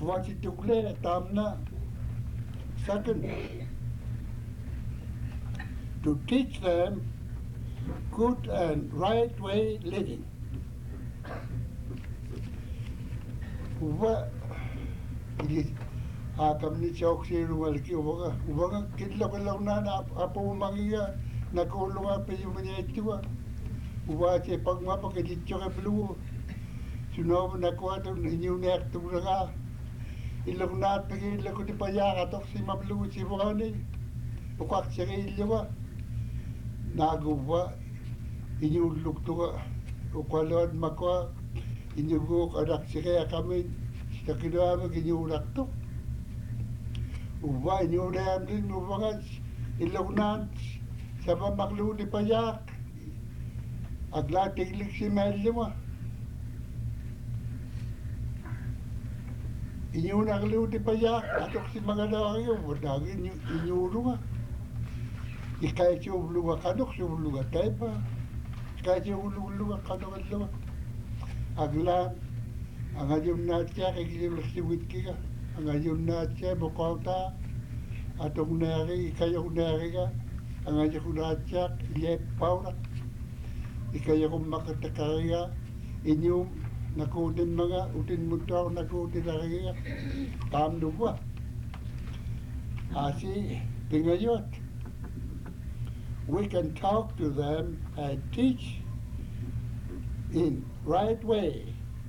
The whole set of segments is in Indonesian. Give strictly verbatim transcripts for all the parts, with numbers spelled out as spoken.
Uwachi tukle tamna. Second, to teach them good and right way living. Uwa akam ni chok siru walki uwa uwa kidlo kalo na apo mangiya nakulunga pe yumanyetua uwa che pagma pakiditcho ke blue sunob nakuato nyunek turaga ilong nat pagi ilong di paya katok si mablu si buani ukak segi ilwa naguwa inyuluk tuwa ukwalon makwa inyuguk adak segi kami sakidwa me inyulak tu uwa inyulam din uwa ilong nat sama maklu di paya agla tiglik si melwa inyo nagaliw di payak atok si mga nakayo wadagi inyo runga ikay si ulunga kanok si ulunga taipa ikay si ulunga kanok at lunga agla ang ayun natya kagilak si witki ka ang ayun natya bukauta atong nari ikayong nari ka ang ayun natya ilep paurak ikayong makatakari ka inyong nakutin mga utin mutaw nakutin lagi tam dua asi pingayot we can talk to them and teach in right way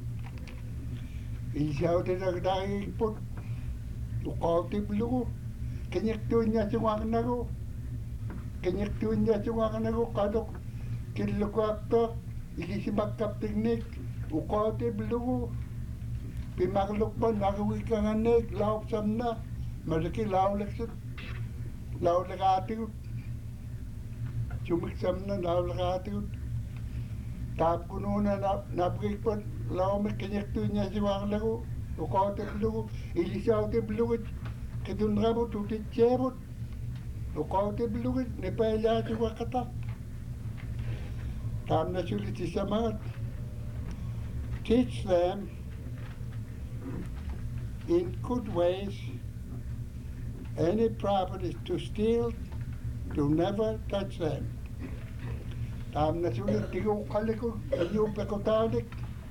isaw din nagdagi put ukauti blu kenyak tunya cuma nago kenyak tunya cuma nago kadok kilokakto ilisi makap teknik ukauti blu pimaklok pa nagawi ka nga nek laop samna malaki lao leksot lao lekatiut cumik samna lao lekatiut tap kuno na naprik pa lao me kenyak tu nya siwang lagu ukauti blu ilisauti blu kitun rabo tuti cherot ukauti blu ne pa ila siwa kata tam na sulit si samat. Teach them in good ways any properties to steal, to never touch them. Tam na sulit tigo kaliko yung pekotanik.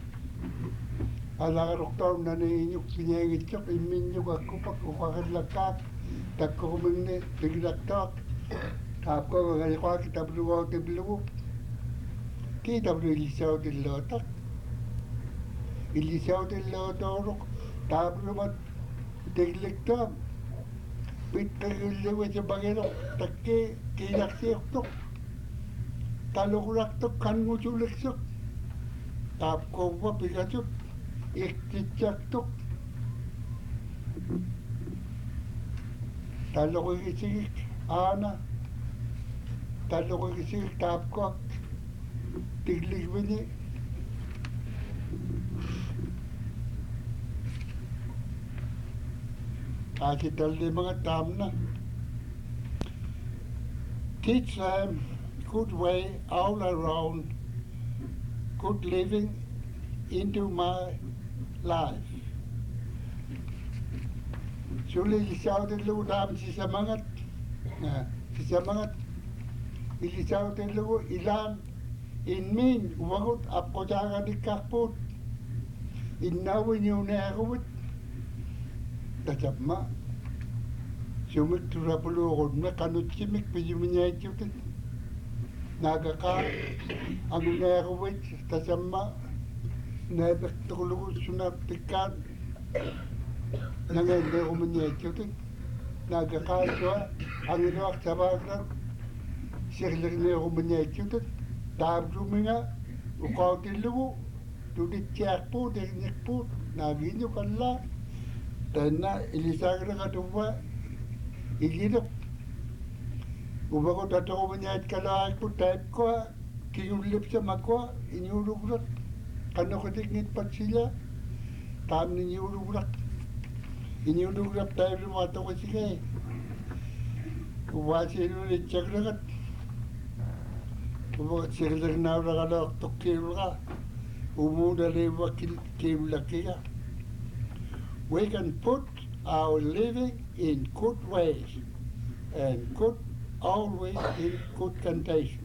Ala roktor na ninyuk pinyengit chok iminyuk ako pa kukakadlakak. Tako kumingni tiglaktok. Tap ko ngayakwa kita bluwa tibluwa. Kita bluwa tilotak. Ilisaw din lodorok, tablumat, tigliktam. Pitagiliwa sa bangirok, takke, kinaksiyok, talukuraktok, kanmusuliksok. Tap ko pa pikasok, iktichaktok. Talukikisik, ana. Talukikisik, tap ko, tiglikbini. Kasi talde mga tamna. Teach them good way all around, good living into my life. Suli isaw din lugo namin si samangat. Si samangat. Ilisaw din lugo ilan. Inmin, umagot apo jaga di kakpot. Inawin yung nakawit. Tacapma, sumik turapulu kodna kanut simik pijuminya itu kan, naga ka, anu nakawit tacapma, nabek tukulu sunap tikan, nangende umunya itu kan, naga ka soa, anu doak sabagran, sirlirne umunya itu kan, tab ruminga, ukau tilu, tudit ciakpu, teknikpu, naginyo kalla. Tena ilisagra katuwa ilidok uba ko tato ko banyat kala ko type ko kiyulip sa makwa inyurugrat kano ko tingit pat sila tam ni inyurugrat inyurugrat tayo lumato ko sige uba sino ni chagragat uba sila na ragala tokkil ka umuda lewa kil kil lakiya we can put our living in good ways and good always in good condition.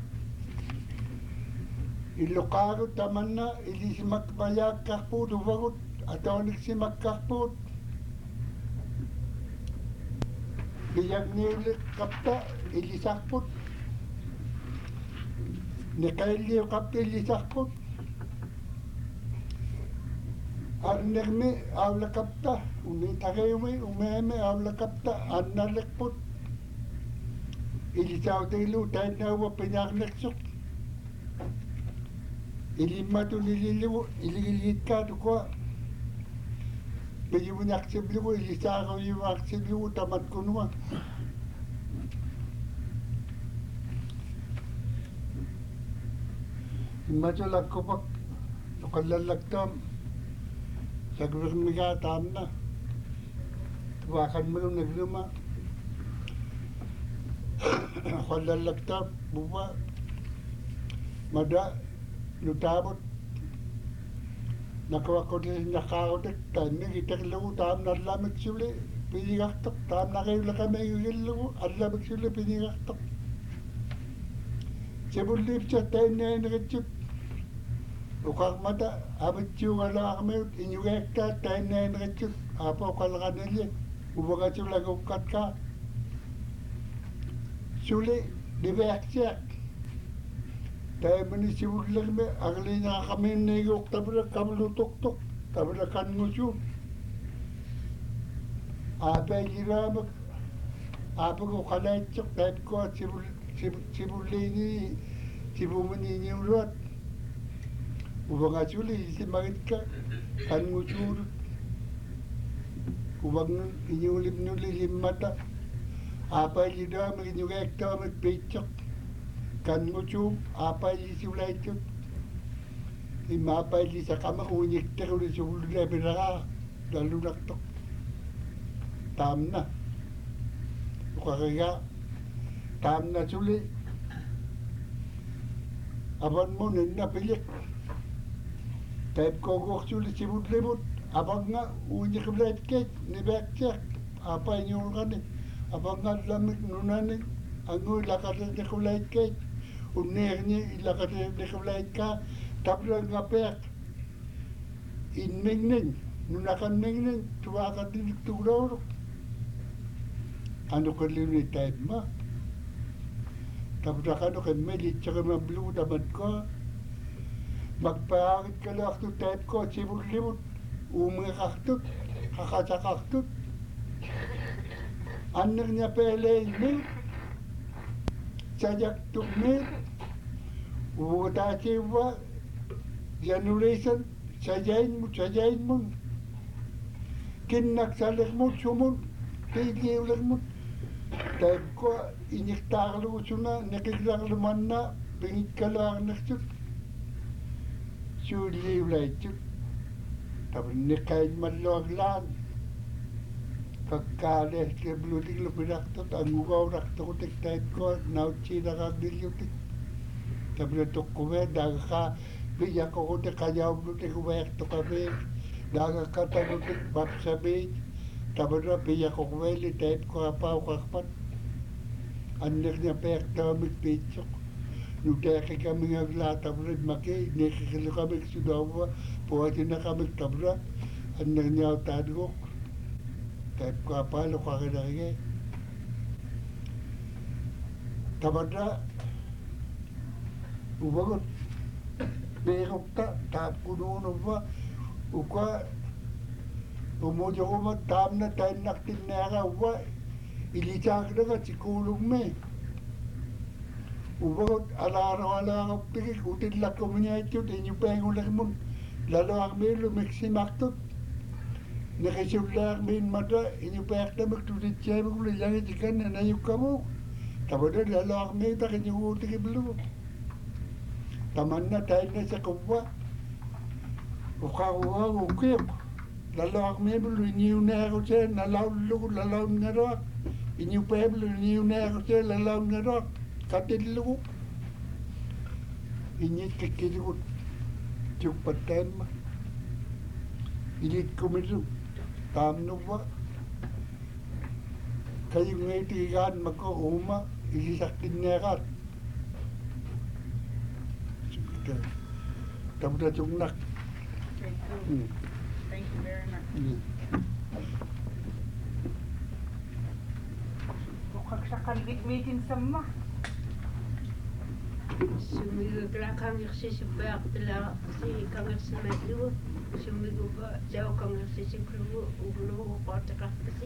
Ilokaru tamanna ilisimak mayak karput uvagut atonik simak karput biyak niulik kapta ilisakput nekailiu kapta ilisakput arnerme avla kapta uni tagayume umeme avla kapta annalekput ilisaudilu tainawa pinarneksuk ilimatu nililu iligilitkatu ko biyumunyaksiblu ilisaro yumaksiblu tamat kunwa imatu lakkopak nukallalaktam sagvirmiga tamna tuwakan mo nung nagluma kallalaktam buwa mada nutabot nakawakot nakakotek tayo itak lagu tam nalamig suli pinigaktok tam nakayo kami lagu alamig suli pinigaktok sebulip sa tayo na nakachut ukak mata abit yung ala kami inyugekta tayo na nakachut apa ukalakan nila ubaga sula kukat ka suli dibeksak tayo manisibul lang me agli na kami nigok tabra kamlutok tok tabra kan ngusu apa giramak apa ko kalay chok tayo ko sibul sibul lini sibul mani nyurot ubang asuli si magit ka kan ngusu ubang inyulim nyulim mata apa giramak inyugek tamak pechok kan ngucu apa ini sulai itu lima apa ini sakama unik terus sebelum dia berada lalu nak tok tamna bukan tamna suli abang mo nina pilik type kogok suli sebut lebut abang nga unik belat kek ni back apa ini orang ni abang nga lamik nunanin angu lakat ni kulai kek unernya ilakat dekulait ka tapla ngapek in mingning nunakan mingning tuakan di tugro anu kelini type ma tapla kanu kan melit tsaka mablu dapat ko magpaakit ka lang tu type ko sibul limut umikaktut kakasakaktut aner niya pele ni sajak tukmit uta cewa generation sajain mu sajain mu kinak salek mu sumun tigi ulek mu type ko iniktar lu suna nekiglang lumanna pingit kalang naksut suli ulay chut tapi nekain malog lang pagkales ke blutik lu pinaktot ang ugaw rakto tik type ko nauchi nakagdilutik tapi untuk kuwe daga ka biya ko ko te kayaw blutik kuwe to kami daga ka ta blutik bab sabi tapi na biya ko kuwe li type ko apa ko kapat anek niya pek tamik pichok nuteke kami ngagla tapi maki nekikilo kami sudawa puwati na kami tabra anek niya tadgo type ko apa lo ka kaya tabadra ubagot berok ta tap kuno no ba uka umujo ko ma tam na tay naktin nera wa ilicak na ka sikulong me ubagot alaro ala piki kutin la komunya itu tinyu pengun lek mun lalo ang me lu meksimaktot nakisular min mata inyu pekta magtutit siya mo lang ikan na yung kamu tabada lalo ang me ta kinyu uti kiblu taman na tayo na sa kubwa ukawa ukip lalo ang me bulu inyu na ako siya nalaw luko lalaw nga rak inyu peblo inyu na ako siya lalaw nga rak katil luko inyit kikirikot yung patan ma ilit kumilu taamnuva kayungeitigaan mako uma isisakkinneeraat tamutachungnak. Thank you. Thank you very much. Mukhang sa kalbit meeting sama. Sumigo kla kangirsi si Bertela si kangirsi medlu sumigo ba daw kangirsi si klubu uglu ko ta kasi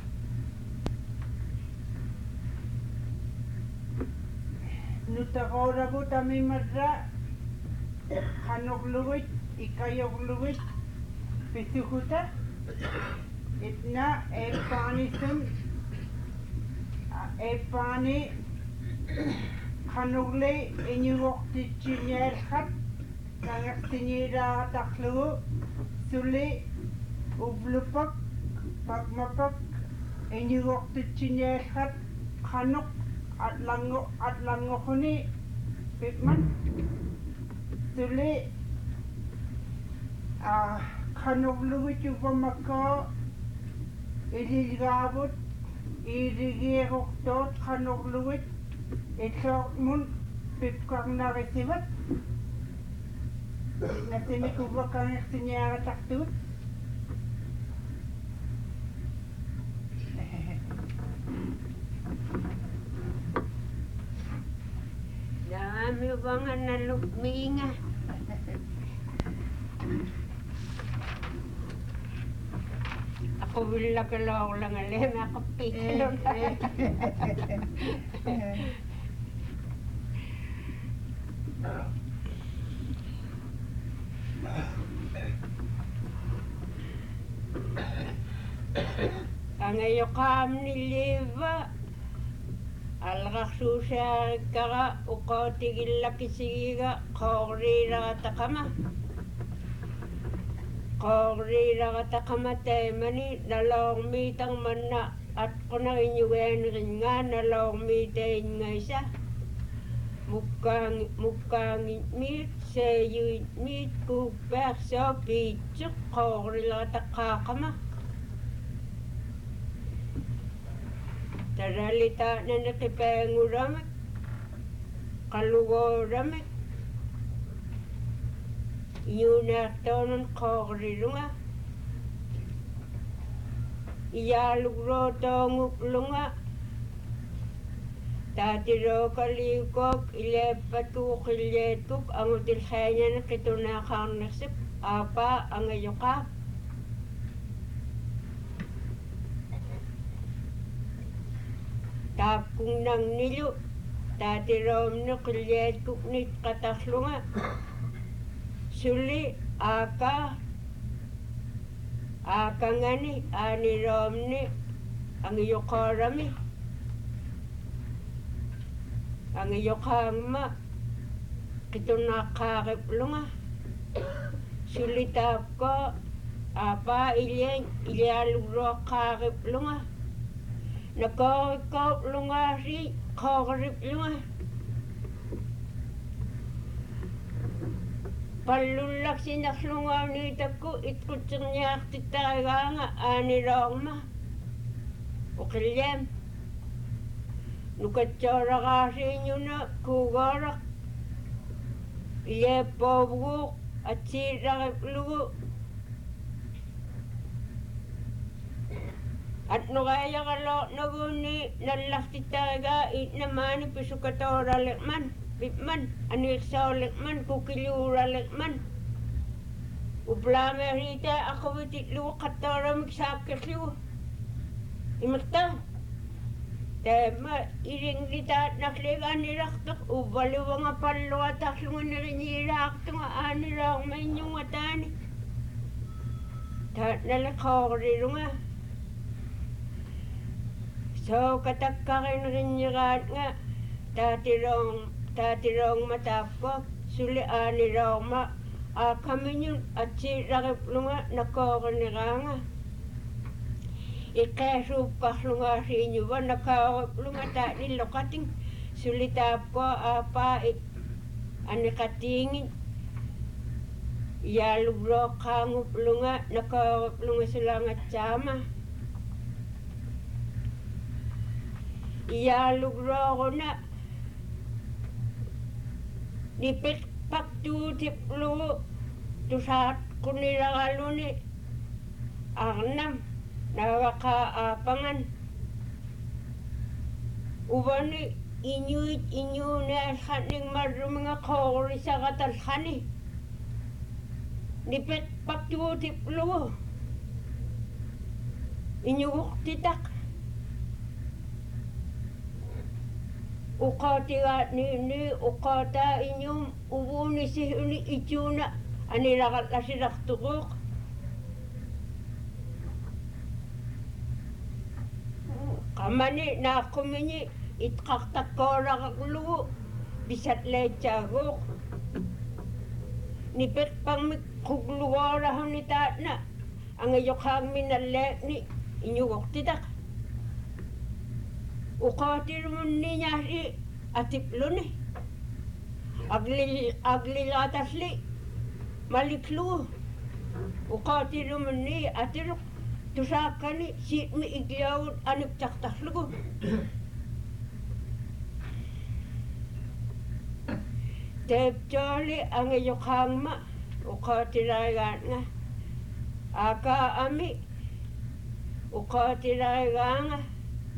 Nutagora ko tami madra hanok luwit ikayok luwit pisukuta itna e pani sun e pani Hanugle inyukti chinyel khat kangak tinyira taklu suli ublupak pagmapak inyukti chinyel khat hanuk at lango at lango kuni pitman suli ah hanuglu chupamako iligabut iligiroktot hanuglu Ito mun pipkang narisibat. Nasimi ko ba kang sinyara taktut? Dami bang nalukminga. Ako wala ka lang alam ako pikilo na. Ang ayokam ni Leva alraksusa kara ukotigilla kisiga korira takama korira takama temani nalong mitang manna at kuna inyuwen ringa nalong miteng ngaisa mukkang mukkang mit se yu mit ku perso pichu korila takakama Taralita na nakipenguramik, kalugoramik, yun aktonon korilunga, iyalugro tonguklunga, tatiro kalikok, ilepatuk, iletuk, ang utilhanya na kitunakang nasip, apa ang ayokap. Tapkung nang nilu, tatirom no kulyet kuknit kataslunga. Suli, aka, aka ngani, anirom ni, ang iyokorami. Ang iyokama, kito nakakip lunga. Suli tapko, apa ilyen, ilyalugro kakip lunga. Nakakau lunga si kakarip lunga. Palulak sinak lunga nitaku itkutsang niyak titaga nga aniroma. Ukilyem. Nukatsara kasi nyo na kugarak. Ilepobuk at sirakip lugo. At nukaya kalau naguni nalaktitaga it naman pisukatora lekman bipman aniksa lekman kukilura lekman ublame rita ako bitit lu katora miksakit lu imakta tema iring rita naklegan niraktok ubaluwa nga palo atak lungan niraktok nga anirang mainyong atani ta nalakori lunga So katakakin rin nga tatirong tatirong matapko suli ani Roma a kami yun at si rakip lunga nakokoniranga ikaso paslunga sa inyo ba nakawip lunga ta nilokating suli tapko apa ani katingin Iyalugro kangup lunga nakaup lunga sulangat sama. Iyalugro ko na nipit paktu tiplu tusat kunirangaluni arnam nawaka apangan ubani inyuit inyu na khaning marumanga khori sa katal khani nipet paktu tiplu inyu titak ukatiga ni ni ukata inyum ubuni si uni ichuna ani rakat lasirak tukuk kamani na kumini itkaktak kora kakulu bisat lechaguk nipet pang kugluwara honita na ang ayokang minalek ni inyugok titak ukatir mun ni nyari atiplo ni agli agli latasli maliklu ukatir mun ni atiruk tusakani si mi igyaw anik taktaklugo Tepjoli ang iyokang ma ukatiragan nga aka ami ukatiragan nga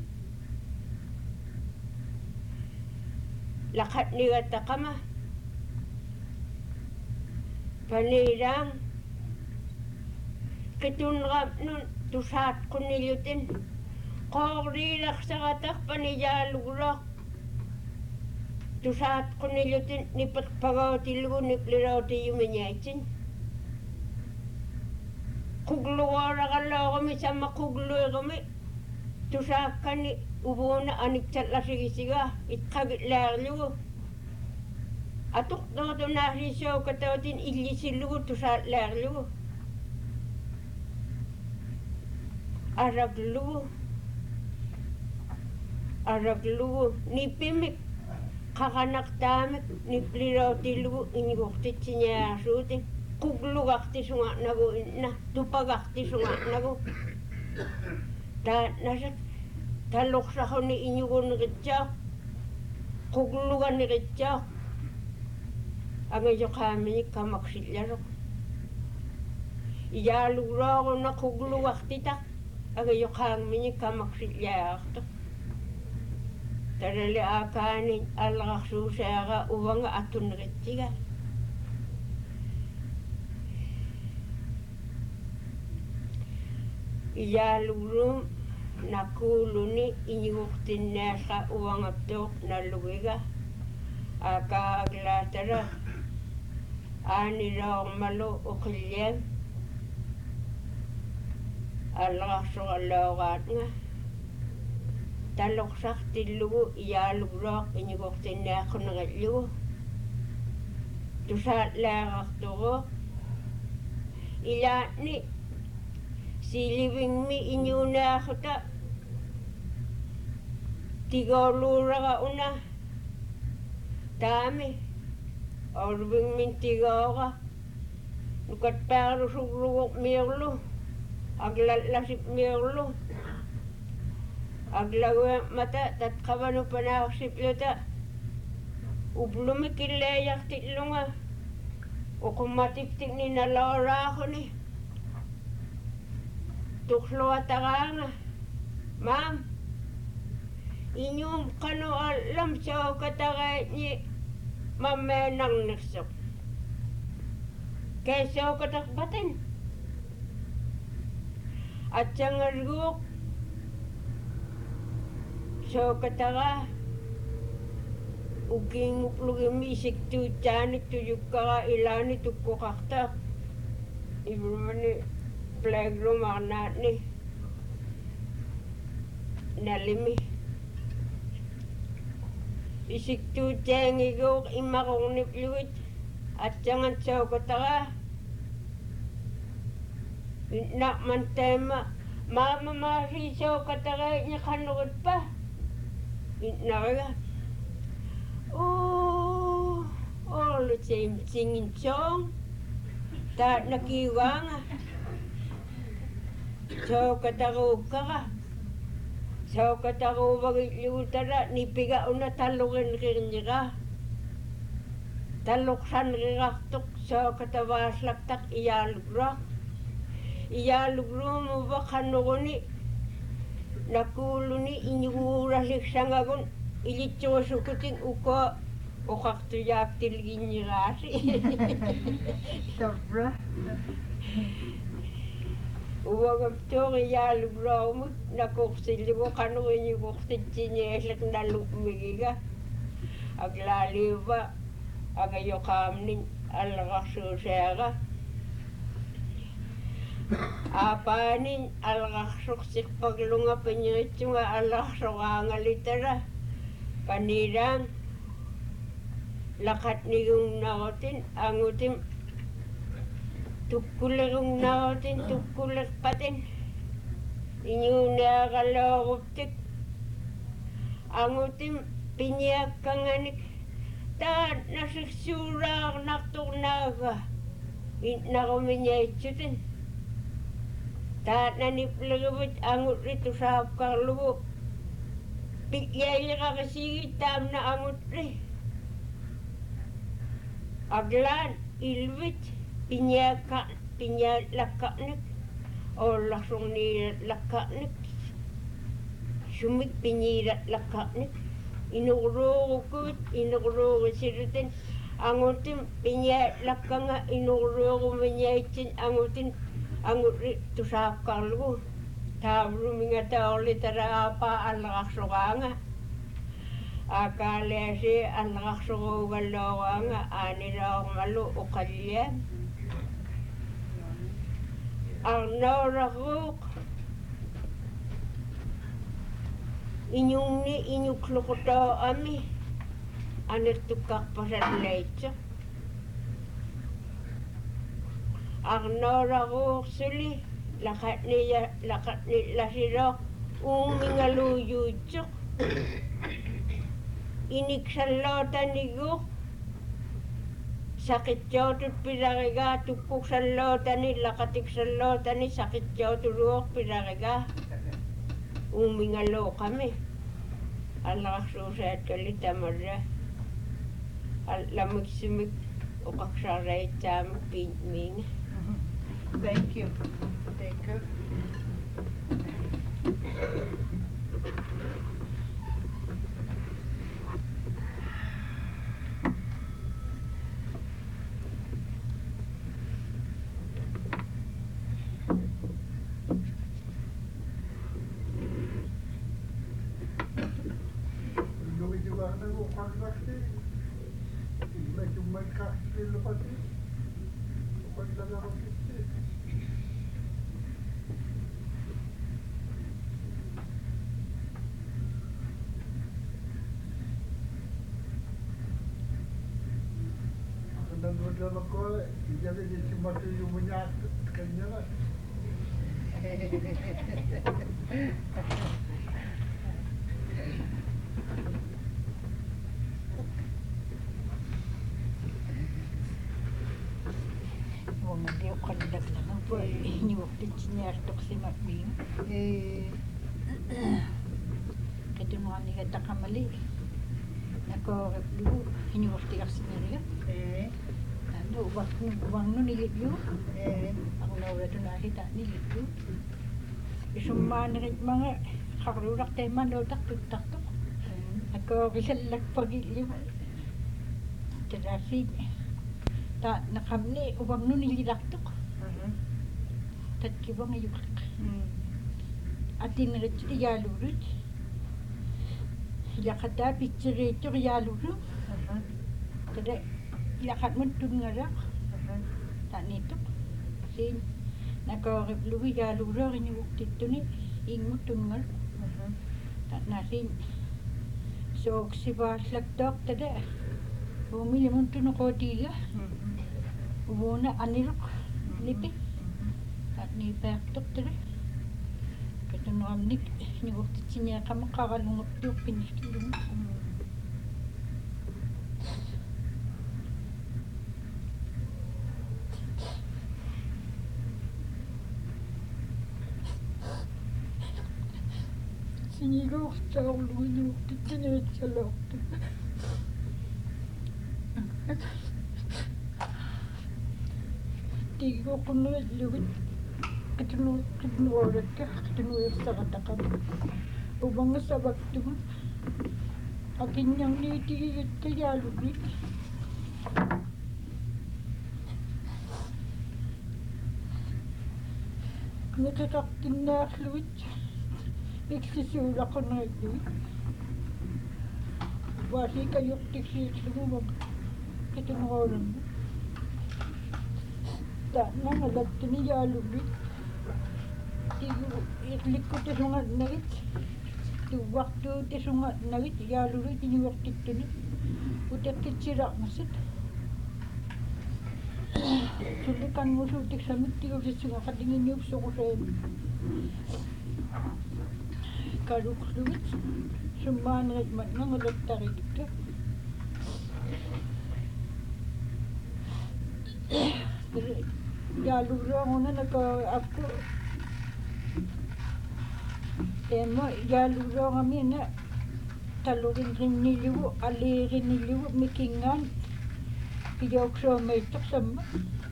lakat ni katakama panirang kitunrap nun tusat kunilutin korirak sa katak paniyalugrak tusat kunilutin nipagpagaw tilugo nipliraw ti yuminyaitin kugluwara kalaw kami sa makugluw kami tusat kani ubuna anik chatla sigisiga itkagit larlugo atuk dodo nahrisaw katawtin ilisilugo tusat larlugo araglugo araglugo nipimik kakanak tamik nipliraw tilugo inyugoktit sinyasutin kuglugakti sunga nago na tupagakti sunga nago ta nasak taloksa ko ni inyugon ritsa kuglugan ni ritsa ang iyo kami kamaksillarok iyalugro ko na kuglugakti tak ang iyo kami kamaksillarok tarali akanin alakasusaga uwang atun ritsiga iyalugro nakuluni inyuktin nasa uwang atok na luwiga aka aglatara aniraw malo ukilyem alakaso alawakat nga taloksak tilugo iyalugrok inyugoktin na ako nangatlugo tusat lakak tuko ila ni silibing mi inyuna ako ta tigolura ka una dami orbing min tigaw ka nukat pero sugrugok mirlo aglalasip mirlo aglawe mata tat kabano panakasip yata ublumi kilayak titlunga o kumatiktik ni nalora ako ni tuklo ataka ma'am inyong kano alam sa kataka ni mamenang nagsok kesa katakbatin at siyang arguk so kataka uging uplugim isik tu tiyanik tuyuk ka ilani tukko kakta ibrumani playgroom anak ni nalimi isik tu tiyang igok imakong nipluit at jangan saw kataka nak mantema mama marisaw kataka niya kanukot pa naraga oh all the same singing song Ta nakiwanga. So katarukaga. So katarubagi liutara nipiga una talurin rinira. Taluksan rirartuk so katavaslaktak iyalugro. Iyalugro mo ba kanuruni nakuluni inyuralik sangagun ilitsusukutin uko uqartuyaak tilginiraasi. Sabra. Uwagaptuq iyalugro nakursillugu kanuruni kurtitsiniaslak nalukmigiga aglaliuva agayoqaamnin alqarsuuseaga Apanin alqarsuqsiqpaglunga piñiritsunga alaqsoqaangalitara panirang laqatnigunnarutin angutim tukkulerunnarutin tukkulerpatin iñuuneaqalooruptik angutim piñiakkanganik taan nasiksuuraarnartornaaga narumiñaitsutin taat naniplerivit angutri tusaapkarlugu pikyaileqaqisigit taamna angutri aglaan ilvit piñaakka piñaalakka'nik oollarsorniiratlaka'nik sumik piñiiratlaka'nik inuqruuqukuvit inuqruuqisiritin angutim piñaalakkanga inuqruuqumiñaitsin angutin angutri tusaapkarlugu taavrumingataaorlitara aapa allaqarsoqaanga aakaaliasi allaqarsoquugalluoraanga aanilaormalu uqalliam arnaorarruuq iñungni iñukluqutoo'ami anirtukkarpasatleitsoq arnoraruursuli laqatniya laqatnillasiloq uumingaluuyuutsoq iniksallootanigu saqitjootut pilarigaa tukkuksallootani laqatiksallootani saqitjootuluuq pilarigaa uumingaluuqami allaqarsuusaatkalli tamarra lamiksimik uqaqsaaraitsaamik piintmiinga. Thank you. Thank you. Dalam kau, jadi di cuma tu you punya kenya lah. Mga di ako kandag naman po. Inyukit sinartok si Mabing. Eh, kaya mga ni kata kamali. Nako, inyukit kasi nila. Eh. Ano, ubang ubang no nilibyo. Eh, ang nawala doon nakita nilibyo. Isumman rin mga karurak tayo man daw taktok-taktok. Ako kisalak pag-ilib. Terasi. Ta nakamni ubang no nililaktok. Tat kibang ayuk. Atin rin yalurut. Yakata picture ito yalurut. Kada lakat mo tun nga rak. Tak nito. Sin nakaripluwi yalura rin yung tito ni ingot tun nga. Tak nasin. So si baslak dok tada. Bumili mo tun ako dila. Ubuna anirok. Lipi. Tak ni pektok tada. Kata nuamnik yung tito niya kamakaralungot do pinikilung. синигууртаорлуинууртитсинеритсалоорту тигиоққуннериллугит qitunu qitnuolakka qitinuirsaqataqama umangassavaktugu akinniarniitigigittajaalugit niqeqartinnaarlugit iksisuulaqonerilluit waasiikajortiksiiqlugumam qitinuolammu taannangalattuni jaalugit tigu irlikkutesungatnagit tuuvartuutesungatnagit jaalulit inuortittuni uteqqitsilaarnersit sullikangusuutiksamit tigusissuga qatinginniupsoqusaami kaluqlugit summaaneret matnangalattaritikka jaaluruanguna nako akku tema jaaluruangamina talurinrinnilugu aliirinnilugu mikingaan kijooksuameittorsamma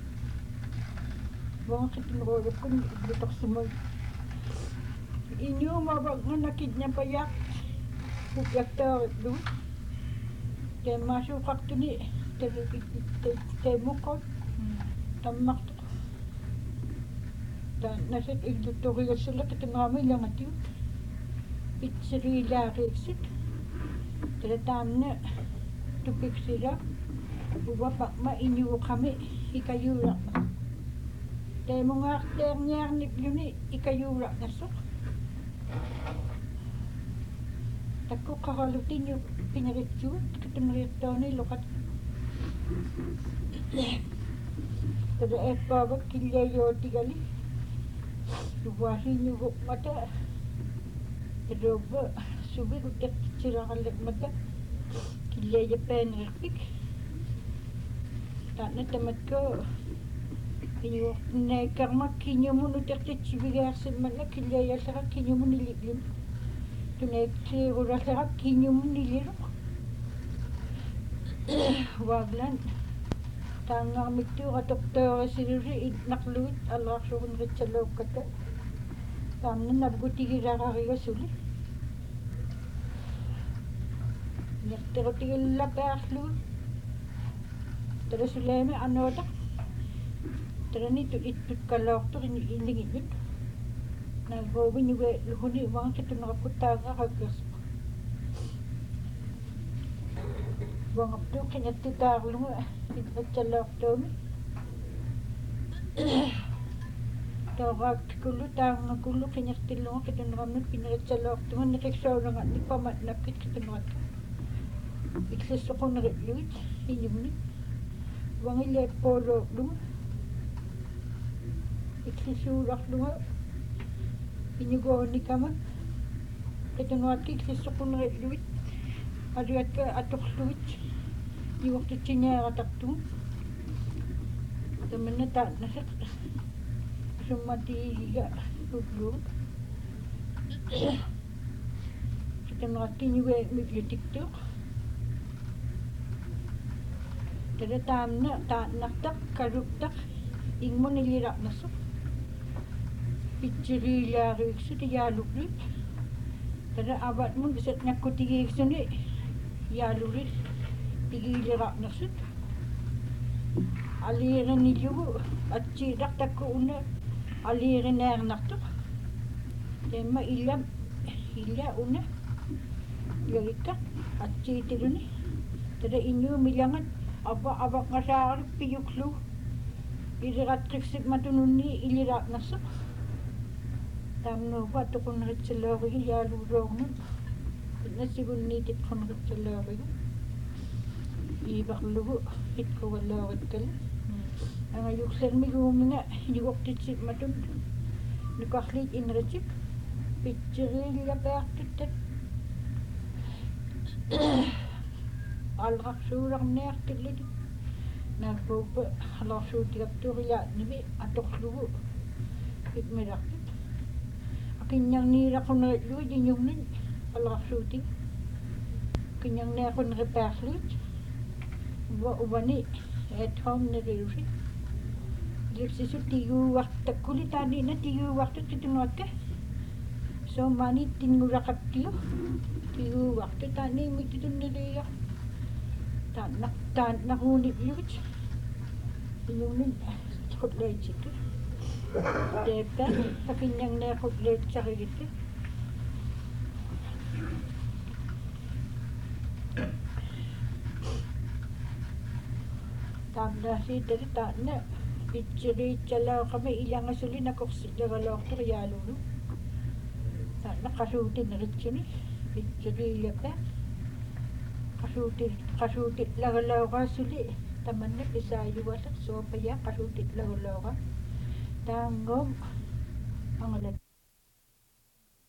wangaqitnuruulukkun ilutorsimui inyuumavagngana kidnapayaaq upjaktaaritlugu temmaasuuqartuni temuqqut tammartu ta nasat illuttorigassullaqitinaami ilangatiut pitseriilaariiksit telataamna tupiksila uvapaqma inyuuqami ikayuulaqma teemungaarteerniarnikluni ikayuulaqnassoq takkuqqaralutinyu pineritsugut kituneriartaani loqat tada eppavak killayootigali uvaasiiñuguqmata taruuva suviguteqtitsiraqalliqmata killayapaanerirpik taana tamatko iñuortinnaikkarmak kiñumun utertitsivigaarsimmanna killayallerak kiñumun iliplun tunaiksiirullallerak kiñumun ililuq waaglan taangaarmittuuqatortoorisilusi itnaqlugit allaarsugunritsalluukkata taamna navgutigilaqarigasuli nerterutigillapaarlugu talasulaami anootaq taranitu ittut kaloortuq nalruuviñugeelluhuni uangaqitunerakkuttaaqaqakkerspa uangaptuu qinattutaarlugu itratsalloortuumi tooraaktikullu taangakullu qinartillugu qituneramnut pineratsalloortugu niqiksuunaga nippamat nappit qitunerakka iklissoqunerilluit iñumni uangilliappuuluuqlugu iklisuularlugu iñuguunikama qitunerakki iklissoqunerilluit aliatka atorlugit iuortitsiñaaratartugu tamanna taannaseq summatiigiga ullugu qitunerakki iñuge miklutiktuuq tada taamna taannartaq kaluktaq ingmunililaqnassuq pitsiriilaariiksut iyaaluglut tada avatmun isat nakkutigiiksuni iyaalulit tigiiliraqnersut aliirinillugu atsiilaq takku una aliirinaarnartuq temma illam illa una yagikka atsiitiluni tada innuumilangat ava avaqngasaarip piyuklu iliratqiksip matununni iliraqnersuq taamnuupa tuqunneritsalluarigu iyaaluuruornut nassigunniitit qunneritsalluarigu iivarlugu itqugalluarikkala angayuklermiguuminga iñuortitsit matun nukarliit ineritik pitsiriillapaartuttat алрарсууларниартиллит нааппууппа аларсуутигапtuurilaatnimi аторлугу итмилартут kinyang ni ra kun lu di nyung ni ala shooting kinyang ne kun repaslit wa ubani at home ne riusi lipsi su tigu waktu kulit tadi na tigu waktu titungot ke so mani tingu rakat tiyo tigu waktu tani mi titun ne dia tan nak tan nak unit luch yung ni kot le chitu Deka, pakinyang na kulit sa kilito. Tamda si dari tak na. Iciri cala kami ilang asuli na kuksila kalau kaya lulu. Tak na kasutin na rin ni. Iciri lepa. Kasutin, kasutin lagalaw ka suli. Taman na isayo wala. So paya kasutin lagalaw ka. Tanggong ang alat.